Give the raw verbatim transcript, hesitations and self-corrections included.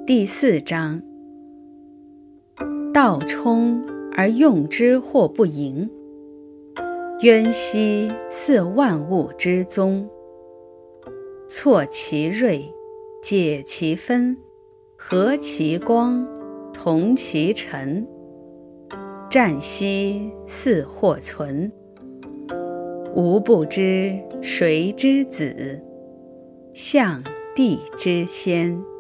第四章：道冲而用之或不盈，渊兮似万物之宗。错其锐，解其分，和其光，同其尘。湛兮似或存，吾不知谁之子，象帝之先。